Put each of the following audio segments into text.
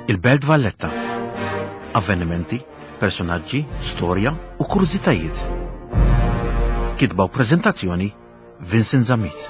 Il-Belt Valletta. Avvenimenti, personaġġi, storja u kuriżitajiet. Kitba u preżentazzjoni Vincent Zammit.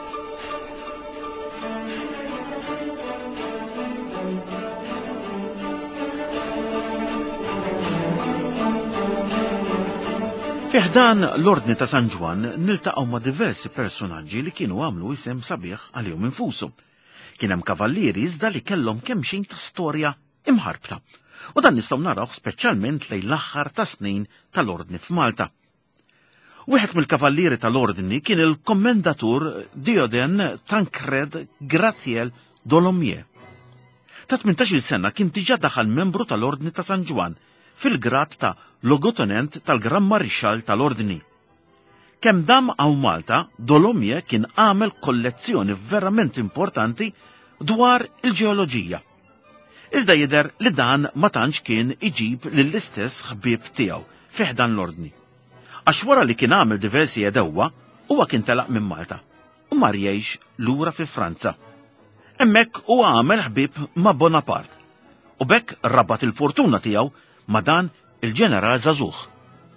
Fiħdan l-Ordni ta' San Ġwan niltaqgħu ma' diversi personaġġi li kienu għamlu isem sabiħ għalihom infushom. Kien hemm kavallieri iżda li kellhom kemmxejn ta' storja imħarbta. U dan nistgħu narawh speċjalment lejn l-aħħar ta' snin tal-Ordni f'Malta. Wieħed mill-kavallieri tal-Ordni kien il-kommendatur Dioden Tancred Gratiel Dolomieu. Ta' 18-il sena kien diġà daħal membru tal-Ordni ta' San Ġwan fil-grad ta' Logotenent tal-Gran Marixxall tal-Ordni. Kemm dam għaw Malta, Dolomieu kien għamel kollezzjoni verament importanti dwar il-ġeoloġija. Iżda jidher li dan ma tantx kien iġib lill-istess ħbieb tiegħu fiħdan l-Ordni. Għax wara li kien għamel diversi jedewwa, huwa kien telaq minn Malta u mar jgħix lura fi Franza. Hemmhekk huwa għamel ħbieb ma' Bonaparte u bekk rabat il-fortuna tiegħu ma' dan il-ġeneral Żagħżugħ.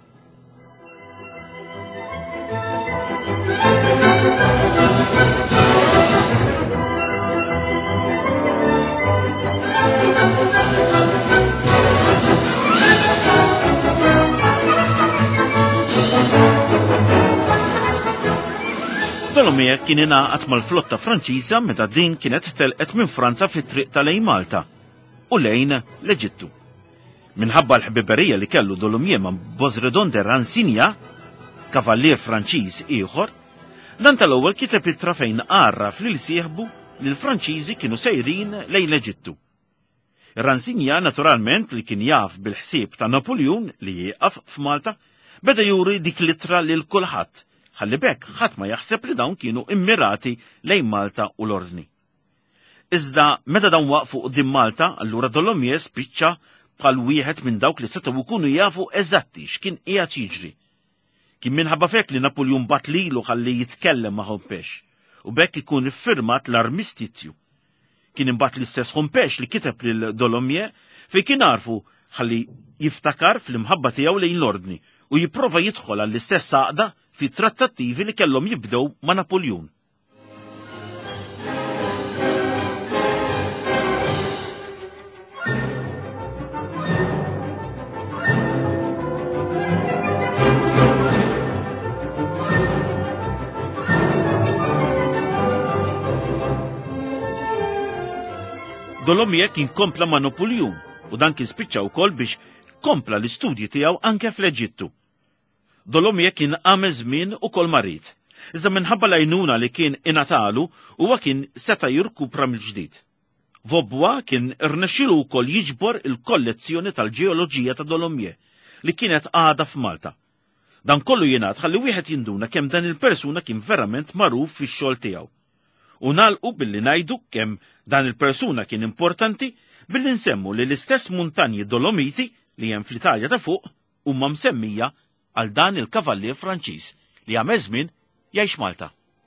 Dolomieu kien ingħaqad mal-flotta Franċiża meta din kienet telqet minn Franza fit-triq ta' lejn Malta u lejn l-Eġittu. Minħabba l-ħbiberija li kellu Dolomieu ma' Bosredon de Ransigna, kavallier Franċiż ieħor, dan tal-ewwel kiteb ittra fejn għarraf lil sieħbu li l-Franċiżi kienu sejrin lejn l-Eġittu. Ransigna naturalment li kien jaf bil-ħsieb ta' Napoleon li jieqaf f'Malta, beda juri dik l-ittra lil kulħadd. Ħalli bekk ħadd ma jaħseb li dawn kienu immirati lejn Malta u l-Ordni. Iżda meta dawn waqfu qudiem Malta, allura Dolomieu spiċċa bħal wieħed minn dawk li setgħu jkunu jafu eżatti x'kien qiegħed jiġri. Kien minħabba fek li Napoleon bat lilu ħalli jitkellem ma' Hompex u bekk ikun iffirmat l-armistizju. Kien imbagħad l-istess Hompex li kiteb lil Dolomieu fejn kien għarfu ħalli jiftakar fl-imħabba tiegħu lejn l-Ordni u jipprova jidħol għall-istess għaqda fi trattattivi li kellhom jibdew ma' Napoleon. Dolomieu kien kompla ma' Napoleon u dan kien spiċċa wkoll biex kompla l-istudji tiegħu anke fl-Eġittu. Dolomieu kien għamel żmien ukoll marit, iżda minħabba l-għajnuna li kien ingħatalu huwa kien seta' jirkupra mill-ġdid. Vobwa kien irnexxielu wkoll jiġbor il-kollezzjoni tal-ġeoloġija ta' Dolomieu li kienet għada f'Malta. Dan kollu jingħad ħalli wieħed jinduna kemm dan il-persuna kien verament magħruf fix-xogħol tiegħu. U nagħlqu billi ngħidu kemm dan il-persuna kien importanti billi nsemmu li l-istess muntanji Dolomiti li hemm fl-Italja ta' fuq huma msemmija għal dan il-kavallier Franċiż li għamel żmien jgħix Malta.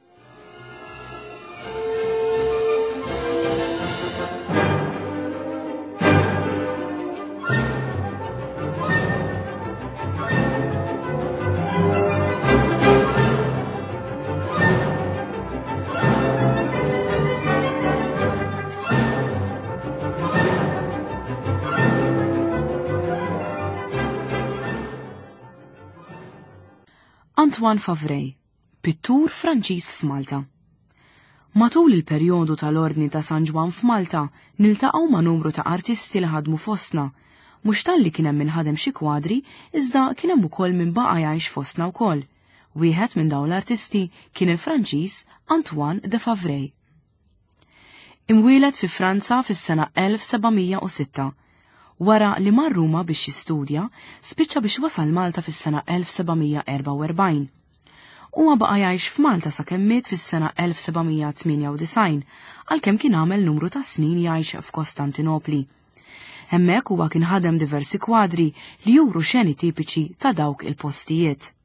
Antoine Favrey, pittur Franċiż f'Malta. Matul il-perjodu tal-Ordni ta' San Ġwan f'Malta niltaqgħu ma' numru ta' artisti li ħadmu fostna, mhux talli kien hemm minħadem xi kwadri, iżda kien hemm ukoll min baqa' jgħix fostna wkoll. Wieħed minn dawn l-artisti kien il-Franċiż Antoine de Favrey. Imwieled fi Franza fis-sena 1706. Wara li mar Ruma biex jistudja, spiċċa biex wasal Malta fis-sena 1744. Huwa baqa' jgħix f'Malta sakemm miet fis-sena 1798, għalkemm kien għamel numru ta' snin jgħix f'Kostantinopli. Hemmhekk huwa kien ħadem diversi kwadri li juru xeni tipiċi ta' dawk il-postijiet.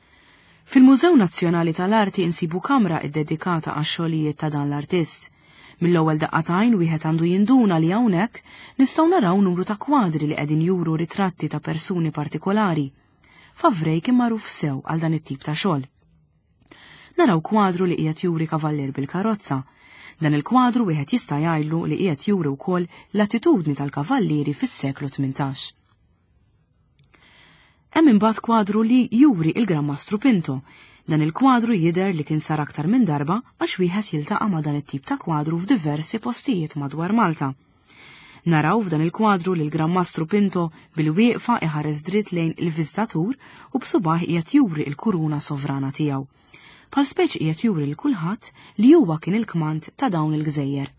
Fil-Mużew Nazzjonali tal-Arti insibu kamra iddedikata għax-xogħlijiet ta' dan l-artist. Mill-ewwel daqqatajn wieħed għandu jinduna li hawnhekk nistgħu naraw numru ta' kwadri li qegħdin juru ritratti ta' persuni partikolari. Favrej kien magħruf sew għal dan it-tip ta' xogħol. Naraw kwadru li qiegħed juri kavallier bil-karozza. Dan il-kwadru wieħed jista' jgħidlu li qiegħed juri wkoll l-attitudni tal-kavallieri fis-seklu 18. Hemm imbagħad kwadru li juri il-Gran Mastru Pinto. Dan il-kwadru jidher li kien sar aktar minn darba għax wieħed jiltaqa' ma' dan it-tip ta' kwadru f'diversi postijiet madwar Malta. Naraw f'dan il-kwadru li l-Gran Mastru Pinto bil-wieqfa iħares dritt lejn il-viżitatur u b'subaħ qiegħed juri l-kuruna sovrana tiegħu. Bħal speċi qiegħed juri l kulħadd li huwa kien il-kmand ta' dawn il-gżejjer.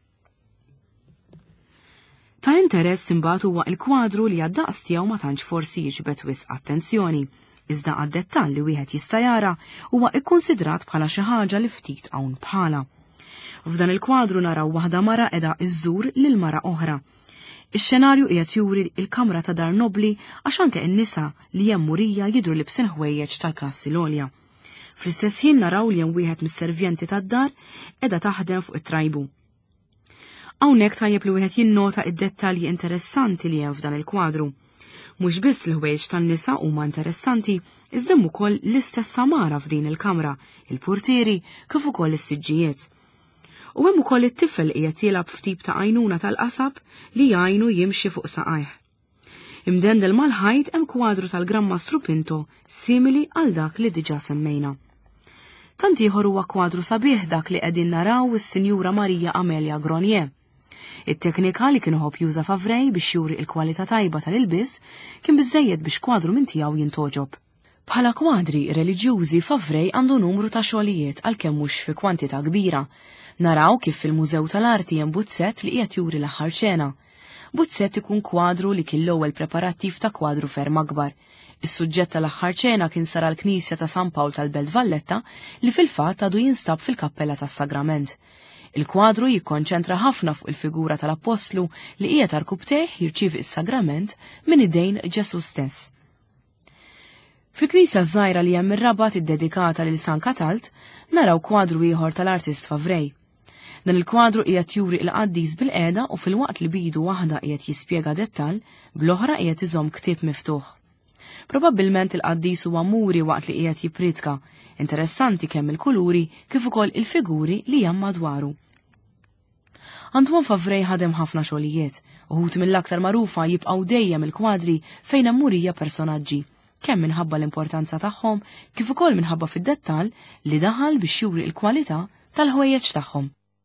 Ta' interess imbagħad huwa l-kwadru li għad-daqs tiegħu ma tantx forsi jiġbed wisq attenzjoni. Iżda għad-dettall li wieħed jista' jara huwa ikkunsidrat bħala xi ħaġa li ftit hawn bħala. F'dan il-kwadru naraw waħda mara qiegħda iżżur lil mara oħra. Ix-xenarju qiegħed juri l-kamra ta' dar nobli għax anke n-nisa li hemm murija jidhru libsin ħwejjeġ tal-klassi l-għolja. Fl-istess ħin naraw li hemm wieħed mis-servjenti tad-dar qiegħda taħdem fuq it-trajbu. Hawnhekk tajjeb li wieħed jinnota id-dettalji interessanti li hemm f'dan il-kwadru. Mhux biss l-ħwejjeġ tan-nisa huma interessanti, iżda hemm ukoll l-istess samara f'din il-kamra, il-purtieri kif ukoll is-siġġijiet. U hemm ukoll it-tifel qiegħed jilgħab f'tip ta' għajnuna tal-qasab li jgħinu jimxi fuq saqajh. Imdendel mal-ħajt hemm kwadru tal-Gran Mastru Pinto simili għal dak li diġà semmejna. Tant ieħor huwa kwadru sabiħ dak li qegħdin naraw is-Sinjura Marija Amelia Gronier. It-teknika li kien ħobb juża Favrej biex juri l-kwalità tajba tal-ilbis kien biżżejjed biex kwadru minn tiegħu jintoġob. Bħala kwadri reliġjużi Favrej għandu numru ta' xogħlijiet għalkemm mhux fi kwantità kbira. Naraw kif fil-Mużew tal-Arti hemm buzzett li qiegħed juri l-aħħar ċena. Buzzett ikun kwadru li kien l-ewwel preparattiv ta' kwadru ferm akbar. Is-suġġett tal-aħħar ċena kien sar għall-Knisja ta' San Pawl tal-Belt Valletta li fil-fatt għadu jinstab fil-Kappella tas-Sagrament. Il-kwadru jikkonċentra ħafna fuq il-figura tal-Apostlu li qiegħed arkubtejh jirċievi s-sagrament minn idejn Ġesu stess. Fil-Knisja żgħira li hemm ir-Rabat iddedikata lil San Katalt naraw kwadru ieħor tal-artist Favrej. Dan il-kwadru qiegħed juri l-qaddis bil-qiegħda u fil-waqt li bidu waħda qiegħed jispjega dettall, bl-oħra qiegħed iżomm ktieb miftuħ. Probabbilment il-qaddis huwa muri waqt li qiegħed jippridka. Interessanti kemm il-kuluri kif ukoll il-figuri li hemm madwaru. Antoine Favrej ħadem ħafna xogħlijiet, uħud mill-aktar magħrufa jibqgħu dejjem il-kwadri fejn hemm murija personaġġi, kemm minħabba l-importanza tagħhom kif ukoll minħabba fid-dettall li daħal biex juri l-kwalità tal-ħwejjeġ tagħhom.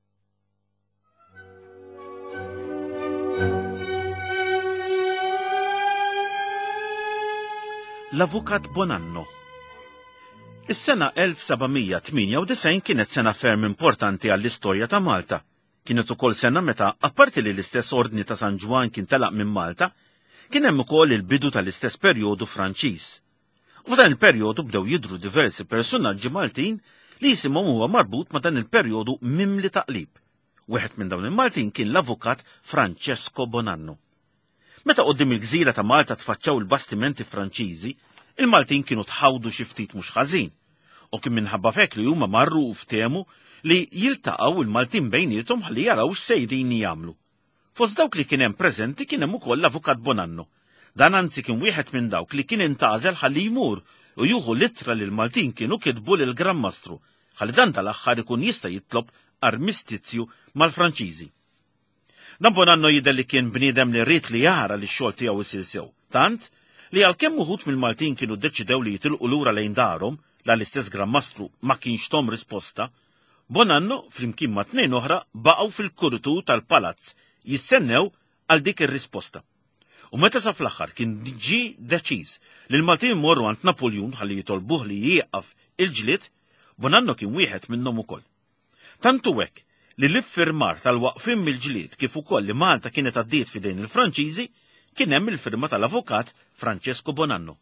L-Avukat Bonanno. Is-sena 1798 kienet sena ferm importanti għall-istorja ta' Malta. Kienet ukoll sena meta, apparti li l-istess ordni ta' San Ġwan kien telaq minn Malta, kien hemm ukoll il-bidu tal-istess perjodu Franċiż. U f'dan il-perjodu bdew jidhru diversi personaġġi Maltin li jisimhom huwa marbut ma' dan il-perjodu mimli taqlib. Wieħed minn dawn il-Maltin kien l-Avukat Francesco Bonanno. Meta qudiem il-gżira ta' Malta tfaċċaw il-bastimenti Franċiżi, il-Maltin kienu tħawdu xi ftit mhux ħażin, u kien minħabba fek li huma marru u ftehmu li jiltaqgħu il-Maltin bejniethom ħalli jaraw x'sejrin jagħmlu. Fost dawk li kien hemm preżenti kien hemm ukoll l-Avukat Bonanno. Dan anzi kien wieħed minn dawk li kien intgħażel ħalli jmur u jieħu littra li l-Maltin kienu kitbu lil Gran Mastru, ħalli dan tal-aħħar ikun jista' jitlob armistizzju mal-Franċiżi. Dan Bonanno jidher li kien bniedem li rrid li jara li x-xogħol tiegħu isir sew, tant li għalkemm uħud mill-Maltin kienu ddeċidew li jitilqu lura lejn darhom l-istess Gran Mastru ma kienx tom risposta, Bonanno flimkien ma' tnejn oħra baqgħu fil-kurtu tal-palazz jistennew għal dik ir-risposta. U meta sa fl-aħħar kien ġie deċiż li l-Maltin morru għand Napoleon ħalli jitolbuh li jieqaf il-ġlied, Bonanno kien wieħed minnhom ukoll. Tantu hekk li l-iffirmar tal-waqfien mill-ġlied kif ukoll li Malta kienet għaddiet f'idejn il-Franċiżi kien hemm il-firma tal-Avukat Francesco Bonanno.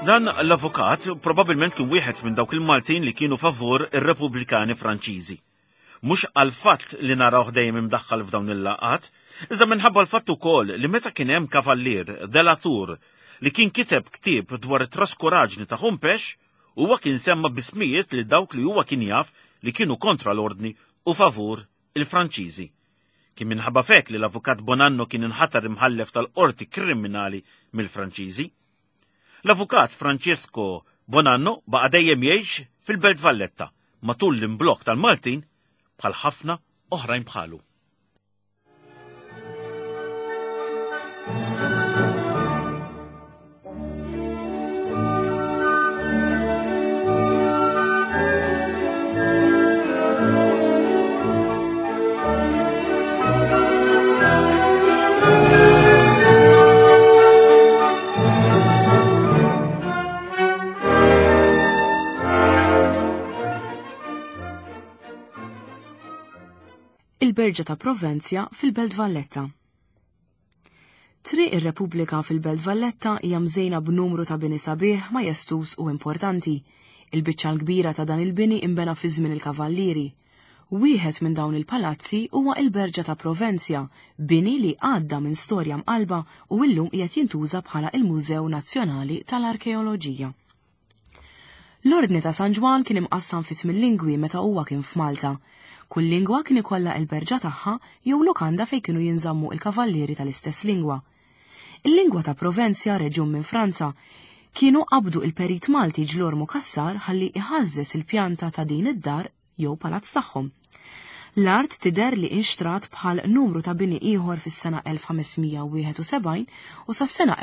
Dan l-avukat probabbilment kien wieħed minn dawk il-Maltin li kienu favur ir-Repubblikani Franċiżi. Mhux għal fatt li narawh dejjem imdaħħal f'dawn il-laqat, iżda minħabba l-fatt ukoll li meta kien hemm kavallier delatur li kien kiteb ktieb dwar it-traskuraġni ta' Humpex, huwa kien semma bismijiet li dawk li huwa kien jaf li kienu kontra l-ordni u favur il-Franċiżi. Kien minħabba fek li l-avukat Bonanno kien inħatar imħallef tal-qorti kriminali mill-Franċiżi. L-avukat Francesco Bonanno baqa' dejjem jgħix fil-Belt Valletta matul l-imblok tal-Maltin bħal ħafna oħrajn bħalu. Il-Berġa ta' Provenzja fil-Belt Valletta. Triq ir-Repubblika fil-Belt Valletta hija mżejna b'numru ta' bini sabiħ ma jestus u importanti. Il-biċċa l-kbira ta' dan il-bini imbena fi żmien il-kavallieri. Wieħed minn dawn il-palazzi huwa il-Berġa ta' Provenzja, bini li għadda minn storja mqalba u llum qiegħed jintuża bħala il-Mużew Nazzjonali tal-Arkeoloġija. L-Ordni ta' San Ġwan kien imqassam fi 8 lingwi meta huwa kien f'Malta. Kull lingwa kien ikollha l-berġa tagħha jew lukanda fejn kienu jinżammu il-kavallieri tal-istess lingwa. Il-lingwa ta' Provenzja, reġjun minn Franza, kienu qabdu il-perit Malti Ġlormu Kassar ħalli iħażżes il-pjanta ta' din id-dar jew palazz tagħhom. L-art tidher li inxtrat bħal numru ta' bini ieħor fis-sena 1571 u sas-sena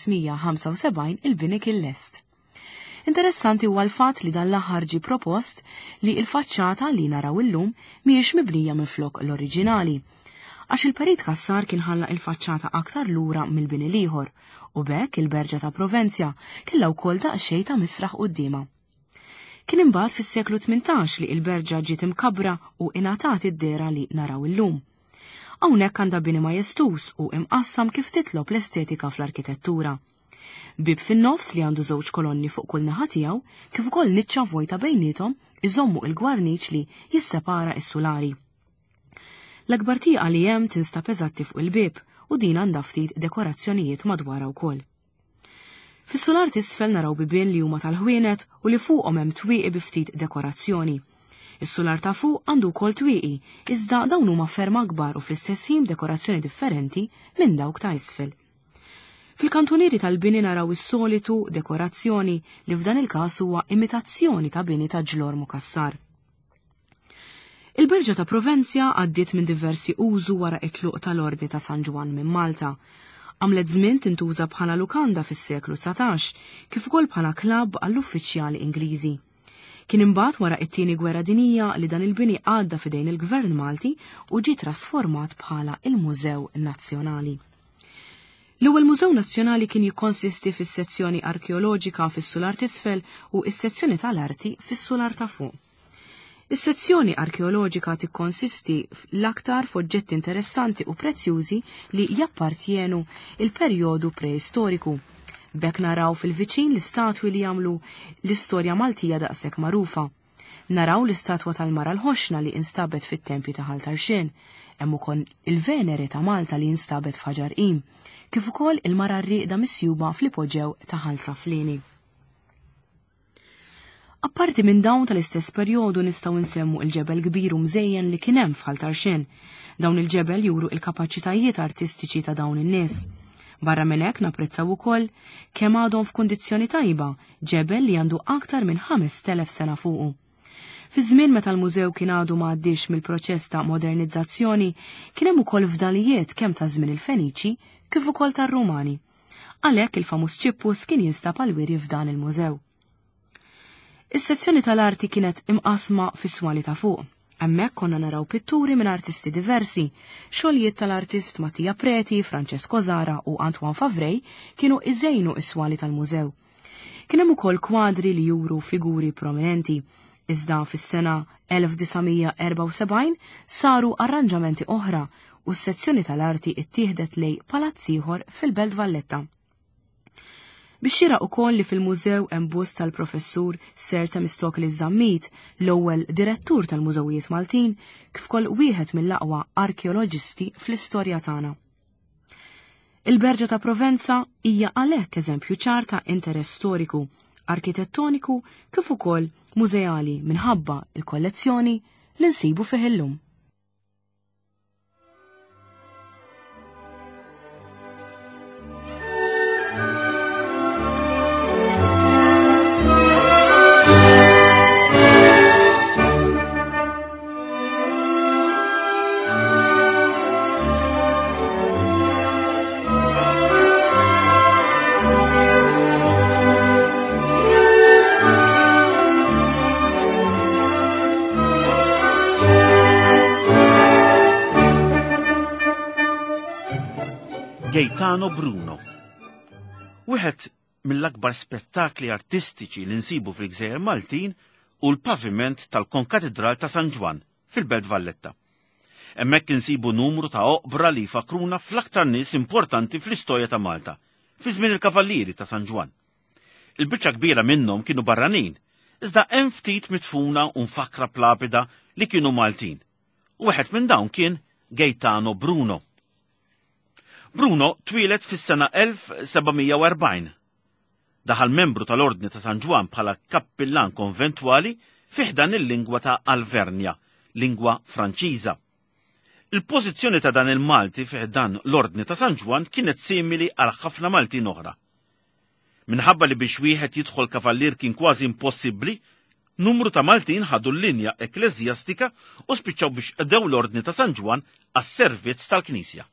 1575 il-bini kien lest. Interessanti huwa l-fatt li dan l-aħħar ġie propost li l-faċċata li naraw illum mhijiex mibnija minflok l-oriġinali, għax il-perit Kassar kien ħalla il-faċċata aktar lura mill-bini l-ieħor u bekk il-Berġa ta' Provenzja kellha wkoll daqsxejn ta' misraħ qudiema. Kien imbagħad fis-seklu 18 li l-Berġa ġiet imkabbra u ingħatat id-dera li naraw illum. Hawnhekk għandha bini majestus u imqassam kif titlob l-estetika fl-arkitettura. Bib fin-nofs li għandu żewġ kolonni fuq kull naħa tiegħu kif ukoll niċċa vojta bejniethom iżommu il-gwarniċ li jissepara s-sulari. L-akbar tieqa li hemm tinstab eżatti fuq il-bib u din għandha ftit dekorazzjonijiet madwarha wkoll. Fis-sular t'isfel naraw bibien li huma tal-ħwienet u li fuqhom hemm twieqi bi ftit dekorazzjoni. Is-sular ta' fuq għandu wkoll twieqi, iżda dawn huma ferm akbar u fl-istess ħin dekorazzjoni differenti minn dawk ta' isfel. Fil-kantonieri tal-bini naraw is-solitu dekorazzjoni li f'dan il-każ huwa imitazzjoni ta' bini ta' Ġlormu Kassar. Il-Berġa ta' Provenzja għaddiet minn diversi użu wara it-tluq tal-Ordni ta' San Ġwan minn Malta. Għamlet żmien tintuża bħala lukanda fis-seklu 19 kif ukoll bħala klabb għall-uffiċjali Ingliżi. Kien imbagħad wara t-tieni gwerra dinjija li dan il-bini għadda f'idejn il-Gvern Malti u ġie trasformat bħala il-Mużew Nazzjonali. L-ewwel Mużew Nazzjonali kien jikkonsisti fis-sezzjoni arkeoloġika fis-sular t'isfel u s-sezzjoni tal-arti fis-sular ta' fuq. Is-sezzjoni arkeoloġika tikkonsisti l-aktar f'oġġetti interessanti u prezzjużi li jappartjenu il-perjodu preistoriku. Bekk naraw fil-viċin l-istatwi li jagħmlu l-istorja Maltija daqshekk magħrufa. Naraw l-istatwa tal-Mara l-Ħoxna li instabet fit-tempji ta' Ħaltarxien, hemm ukoll il-Venere ta' Malta li instabet f'Ħaġar Qim, kif ukoll il-Mara rrieqda misjuba fl-ipoġew ta' Ħalsa Flieni. Apparti minn dawn tal-istess perjodu nistgħu nsemmu il-ġebel kbir u mżejjen li kien hemm f'Ħaltarxien. Dawn il-ġebel juru l-kapaċitajiet artistiċi ta' dawn in-nies. Barra minn hekk napprezzaw ukoll kemm għadhom f'kundizzjoni tajba, ġebel li għandu aktar minn 5000 sena fuqu. Fi żmien meta l-mużew kien għadu m'għaddix mill-proċess ta' modernizzazzjoni, kien hemm ukoll fdalijiet kemm ta' żmien il-Feniċi kif ukoll tar-Rumani. Għalhekk il-famuż ċippus kien jinstab għall-wiri f'dan il-mużew. Is-sezzjoni tal-arti kienet imqasma fis-swali ta' fuq. Hemmhekk konna naraw pitturi minn artisti diversi. Xogħlijiet tal-artist Mattia Preti, Francesco Zara u Antoine Favrej kienu iżejnu is-swali tal-mużew. Kien hemm ukoll kwadri li juru figuri prominenti. Iżda fis-sena 1974 saru arranġamenti oħra u s-sezzjoni tal-arti ittieħdet lej palazz ieħor fil-Belt Valletta. Bixxira ukoll li fil-mużew hemm bust tal-professur Sir Themistoklis Zammit, l-ewwel direttur tal-Mużewijiet Maltin, kif ukoll wieħed mill-aqwa arkeoloġisti fl-istorja tagħna. Il-Berġa ta' Provenza hija għalhekk eżempju ċar ta' interess storiku, arkitettoniku kif ukoll mużeali minħabba il-kollezzjoni li nsibu fih illum. Gaetano Bruno. Wieħed mill-akbar spettakli artistiċi li nsibu fil-Gżejjer Maltin u l-paviment tal-Konkatedral ta' San Ġwan fil-Belt Valletta. Hemmhekk insibu numru ta' oqbra li jfakruna fl-aktar nies importanti fl-istorja ta' Malta, fi żmien il-Kavallieri ta' San Ġwan. Il-biċċa kbira minnhom kienu barranin, iżda hemm ftit mitfuna u mfakra plapida li kienu Maltin. Wieħed minn dawn kien Gaetano Bruno. Bruno twilet fis-sena 1740. Daħal membru tal-Ordni ta' San Ġwan bħala kappillan konventwali fiħdan il-lingwa ta' Alvernia, lingwa Franċiża. Il-pożizzjoni ta' dan il-Malti fiħdan l-Ordni ta' San Ġwan kienet simili għal ħafna Maltin oħra. Minħabba li biex wieħed jidħol kavallier kien kważi impossibbli, numru ta' Maltin ħadu l-linja ekleżjastika u spiċċaw biex qdew l-Ordni ta' San Ġwan għas-servizz tal-Knisja.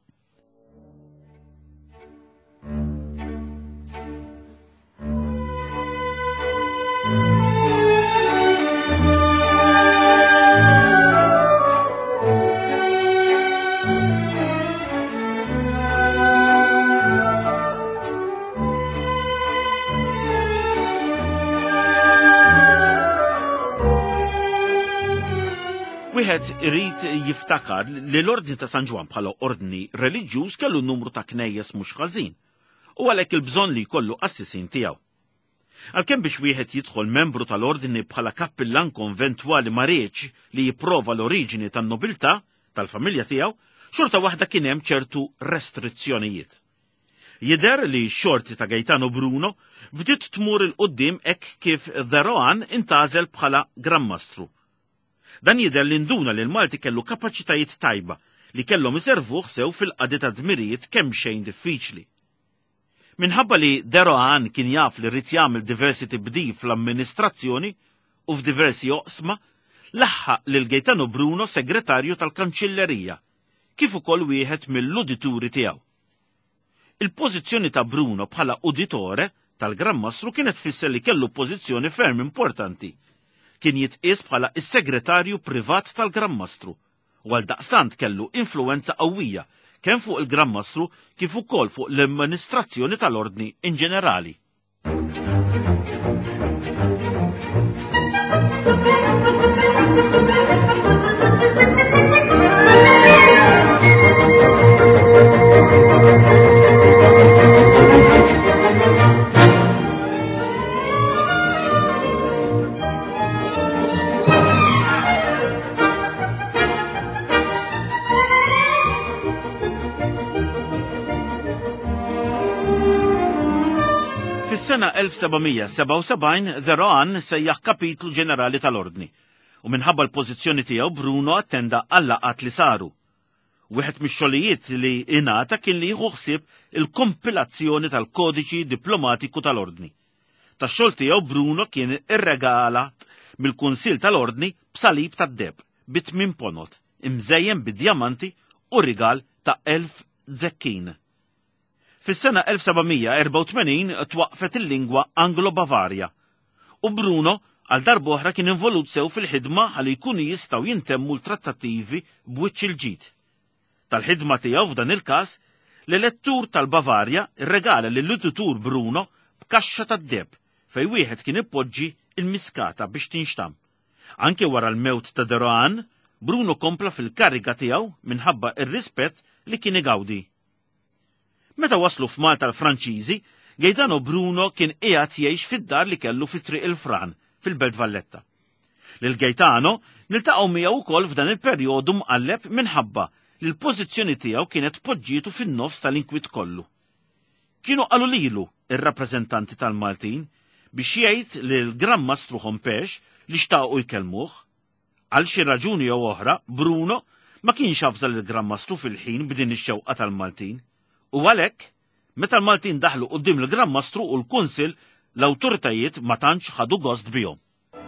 Wieħed irid jiftakar li l-Ordni ta' San Ġwan bħala ordni reliġjuż kellu numru ta' knejjes mhux ħażin, u għalhekk il-bżonn li jkollu assisin tiegħu. Għalkemm biex wieħed jidħol membru tal-ordni bħala kappillan konventwali ma rridx li jipprova l-oriġini tan-nobiltà tal-familja tiegħu, xorta waħda kien hemm ċertu restrizzjonijiet. Jidher li x-xorti ta' Gaetano Bruno bdiet tmur il-qudiem hekk kif The Rohan intażel bħala Grammastru. Dan jidher li nduna li l-Malti kellu kapaċitajiet tajba li kellhom iservuh sew fil-qadi ta' dmirijiet kemm xejn diffiċli. Minħabba li The Rohan kien jaf li rrid jagħmel diversi tibdil fl-amministrazzjoni u f'diversi oqsma, laħħaq lil Gaetano Bruno segretarju tal-Kanċillerija, kif ukoll wieħed mill-udituri tiegħu. Il-pożizzjoni ta' Bruno bħala uditore tal-Grammastru kienet tfisser li kellu pożizzjoni ferm importanti. Kien jitqies bħala is-segretarju privat tal-Grammastru u għaldaqstant kellu influenza qawwija kemm fuq il-Grammastru kif ukoll fuq l-amministrazzjoni tal-ordni in ġenerali. Fis-sena 1777 The Rohan sejjaħ kapitlu ġenerali tal-ordni u minħabba l-pożizzjoni tiegħu Bruno attenda għall-laqgħat li saru. Wieħed mix-xogħlijiet li ingħata kien li jieħu ħsieb il-kompilazzjoni tal-kodiċi diplomatiku tal-ordni. Tax-xogħol tiegħu Bruno kien irregalat mill-Kunsill tal-Ordni b'salib tad-deb bi 8 ponot imżejjem bid-djamanti u rigal ta' 1000 żekkin. Fis-sena 1784 twaqfet il-lingwa Anglo-Bavarja u Bruno għal darb'oħra kien involut sew fil-ħidma ħalli jkunu jistgħu jintemmu l-trattattivi b'wiċċ il-ġid. Tal-ħidma tiegħu f'dan il-każ l-elettur tal-Bavarja irregala lill-uditur Bruno b'kaxxa tad-deb fejn wieħed kien ippoġġi il-miskata biex tinxtam. Anke wara l-mewt ta' The Rohan, Bruno kompla fil-kariga tiegħu minħabba ir-rispett li kien igawdi. Meta waslu f'Malta l-Franċiżi, Gaetano Bruno kien qiegħed jgħix fid-dar li kellu fi triq il-Fran fil-Belt Valletta. Lil Gaetano niltaqgħu miegħu wkoll f'dan il-perjodu mqalleb minħabba li l-pożizzjoni tiegħu kienet poġġietu fin-nofs tal-inkwiet kollu. Kienu qalu lilu ir-rappreżentanti tal-Maltin biex jgħid lil Gran Mastru Hompex li xtaqgħu jkellmuh. Għal xi raġuni jew oħra, Bruno ma kienx jafżal il-Gran Mastru fil-ħin b'din ix-xewqa tal-Maltin. U għalhekk, meta l-Maltin daħlu quddiem il-Gran Mastru u l-Kunsil, l-awtoritajiet ma tantx ħadu gost bihom.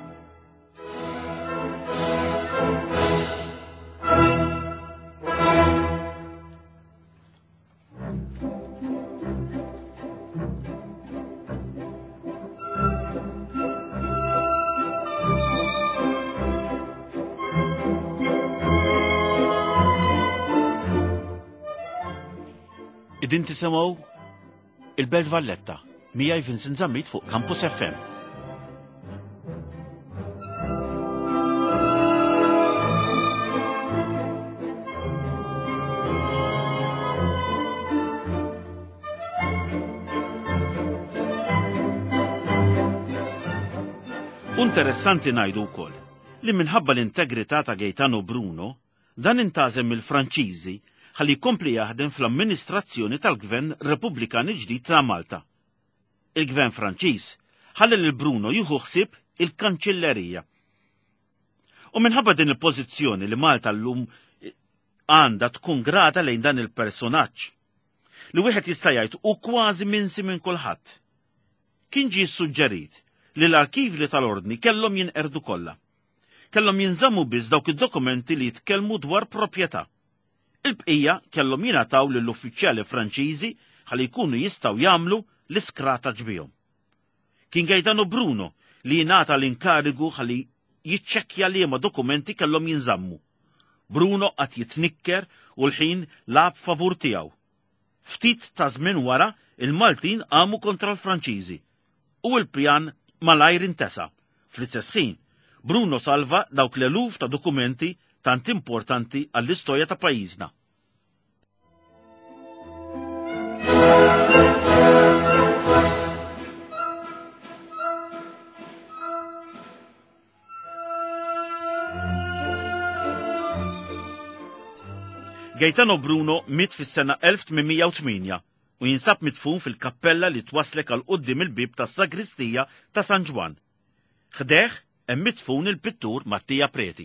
Idin tisimgħu il-Belt Valletta, miegħi Vincent Zammit fuq Campus FM. Interessanti ngħidu wkoll li minħabba l-integrità ta' Gaetano Bruno dan intażem mill-Franċiżi ħalli jkompli jaħdem fl-amministrazzjoni tal-Gvern Repubblikan ġdid ta' Malta. Il-Gvern Franċiż ħalli lil Bruno jieħu ħsieb il-Kanċellerija. U minħabba din il-pożizzjoni li Malta llum għandha tkun grata lejn dan il-personaġġ li wieħed jista' jgħid u kważi minsi minn kulħadd. Kien ġie suġġerit li l-arkivli tal-ordni kellhom jinqerdu kollha. Kellhom jinżammu biss dawk id-dokumenti li jitkellmu dwar proprjetà. Il-bqija kellhom jingħataw lill-uffiċjali Franċiżi ħalli jkunu jistgħu jagħmlu l-iskrata ġbihom. Kien Gaetano Bruno li jingħata l-inkarigu ħalli jiċċekkja liema dokumenti kellhom jinżammu. Bruno qatt jitnikker u l-ħin lab favur tiegħu. Ftit ta' żmien wara il-Maltin qamu kontra l-Franċiżi u l-pjan malajr intesa'. Fl-istess ħin, Bruno salva dawk l-eluf ta' dokumenti tant importanti għall-istorja ta' pajjiżna. Gaetano Bruno miet fis-sena 1808 u jinsab midfun fil-kappella li twaslek għal qudiem il-bib tas-sagristija ta' San Ġwan. Ħdeħ hemm midfun il-pittur Mattia Preti.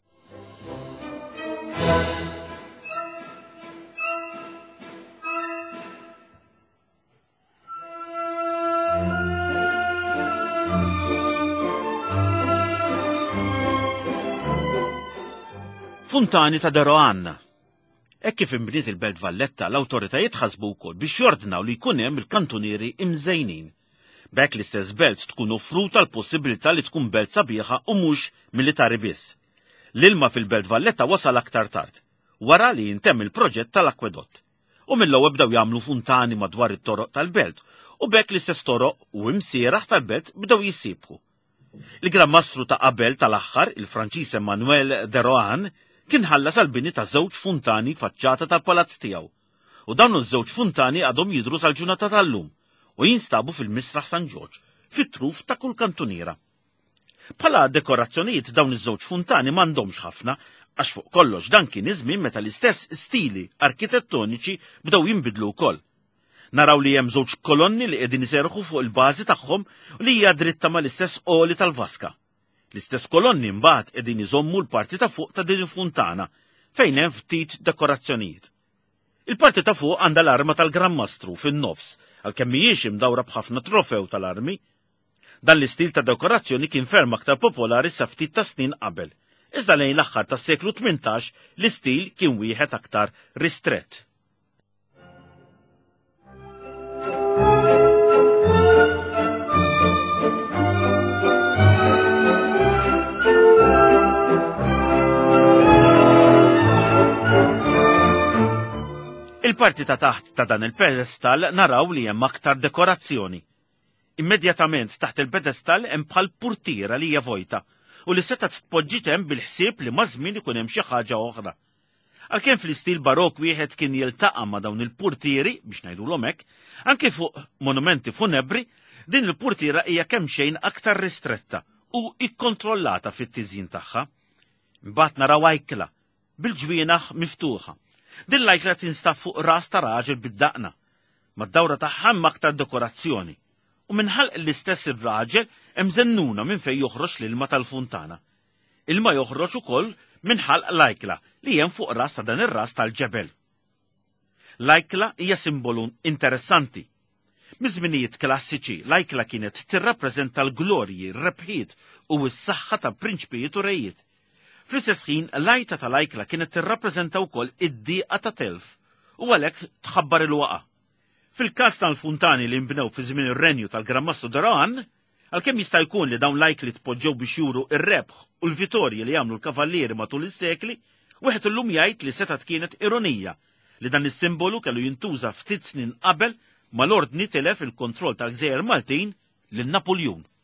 Funtani ta' Deroanna. Hekk kif inbniet il-Belt Valletta, l-awtoritajiet ħasbu wkoll biex jordnaw li jkun hemm il-kantunieri imżejnin. B'hekk l-istess belt tkun offruta l-possibilità li tkun belt sabiħa u mhux militari biss. L-ilma fil-Belt Valletta wasal aktar tard, wara li jintemm il-proġett tal-akwedott. U mill-ewwel bdew jagħmlu funtani madwar it-toroq tal-belt, u b'hekk l-istess toroq u imsieraħ tal-belt bdew jissibħu. Il-Gran Mastru ta' qabel tal-aħħar, il-Franċiż Emmanuel de Rohan, kien ħallas għall-bini ta' żewġ funtani faċċata tal-palazz tiegħu. U dawn iż-żewġ funtani għadhom jidhru sal-ġurnata tal-lum u jinstabu fil-Misraħ San Ġorġ, fit-truf ta' kull kantuniera. Bħala dekorazzjonijiet dawn iż-żewġ funtani m'għandhomx ħafna, għax fuq kollox dan kien iż-żmien meta l-istess stili arkitettoniċi bdew jinbidlu wkoll. Naraw li hemm żewġ kolonni li qegħdin iserħu fuq il-bażi tagħhom li hija dritta mal-istess qoli tal-vaska. L-istess kolonni mbagħad qegħdin iżommu l-parti ta' fuq ta' din il-funtana fejn hemm ftit dekorazzjonijiet. Il-parti ta' fuq għandha l-arma tal-Gran Mastru fin-nofs, għalkemm mhijiex imdawra b'ħafna trofew tal-armi. Dan l-istil ta' dekorazzjoni kien ferm aktar popolari sa ftit ta' snin qabel. Iżda lejn l-aħħar tas-seklu 18 l-istil kien wieħed aktar ristrett. Il-parti ta' taħt ta' dan il-pedestal naraw li hemm aktar dekorazzjoni. Immedjatament taħt il-pedestal hemm bħal purtiera li hija vojta u li seta' tpoġġi hemm bil-ħsieb li mażmin ikun hemm xi ħaġa oħra. Għalkemm fl-istil barok wieħed kien jiltaqa' ma' dawn il-purtieri biex ngħidulhom hekk, anke fuq monumenti funebri, din il-purtiera hija kemm xejn aktar ristretta u ikkontrollata fit-tiżjin tagħha. Mbagħad naraw ajkla bil-ġwienaħ miftuħa. Din l-ajkla tinstab fuq ras ta' raġel bid-daqna, mad-dawra tagħha hemm aktar dekorazzjoni. U minħalq l-istess ir-raġel hemm żennuna minn fejn joħroġ l-ilma tal-funtana. Ilma joħroġ ukoll minħalq l-ajkla li hemm fuq ras ta' dan ir-ras tal-ġebel. L-ajkla hija simbolu interessanti. Miż-żminijiet klassiċi l-ajkla kienet tirrappreżenta l-glorji, r-rebħiet u s-saħħa ta' prinċpijiet u rejiet. Fl-istess ħin l-ajta tal-ajkla kienet tirrappreżenta wkoll id-dieqa ta' telf u għalhekk tħabbar il-waqa'. Fil-każ tal-funtani li nbnew fi żmien ir-renju tal-Grammastu Doran, għalkemm jista' jkun li dawn l-ajkli tpoġġew biex juru r-rebħ u l-vitorji li jagħmlu l-kavallieri matul is-sekli, wieħed illum jgħid li setat kienet ironija li dan is-simbolu kellu jintuża ftit snin qabel mal-ordni telef il-kontroll tal-Gżejjer Maltin lil Napoljun.